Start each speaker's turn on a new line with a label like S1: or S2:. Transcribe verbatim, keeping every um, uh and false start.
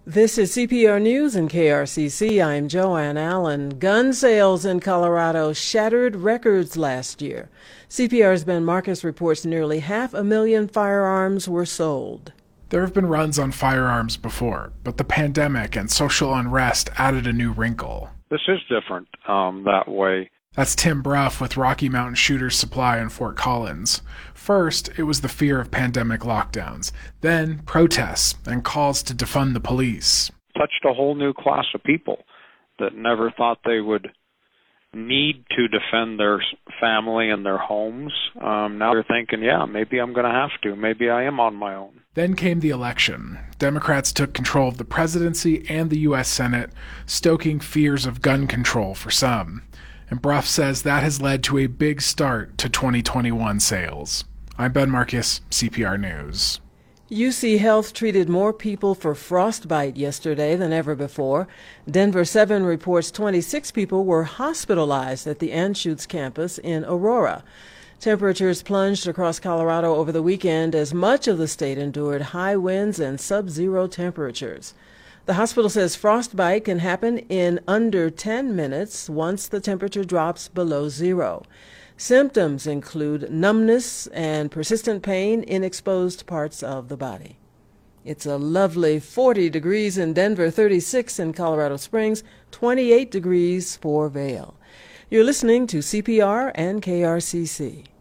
S1: This is C P R News and K R C C. I'm Joanne Allen. Gun sales in Colorado shattered records last year. C P R's Ben Marcus reports nearly half a million firearms were sold.
S2: There have been runs on firearms before, but the pandemic and social unrest added a new wrinkle.
S3: This is different um, that way.
S2: That's Tim Bruff with Rocky Mountain Shooters Supply in Fort Collins. First, it was the fear of pandemic lockdowns. Then, protests and calls to defund the police.
S3: Touched a whole new class of people that never thought they would need to defend their family and their homes. Um, now they're thinking, yeah, maybe I'm going to have to. Maybe I am on my own.
S2: Then came the election. Democrats took control of the presidency and the U S Senate, stoking fears of gun control for some. And Bruff says that has led to a big start to twenty twenty-one sales. I'm Ben Marcus, C P R News.
S1: U C Health treated more people for frostbite yesterday than ever before. Denver seven reports twenty-six people were hospitalized at the Anschutz campus in Aurora. Temperatures plunged across Colorado over the weekend as much of the state endured high winds and sub-zero temperatures. The hospital says frostbite can happen in under ten minutes once the temperature drops below zero. Symptoms include numbness and persistent pain in exposed parts of the body. It's a lovely forty degrees in Denver, thirty-six in Colorado Springs, twenty-eight degrees for Vail. You're listening to C P R and K R C C.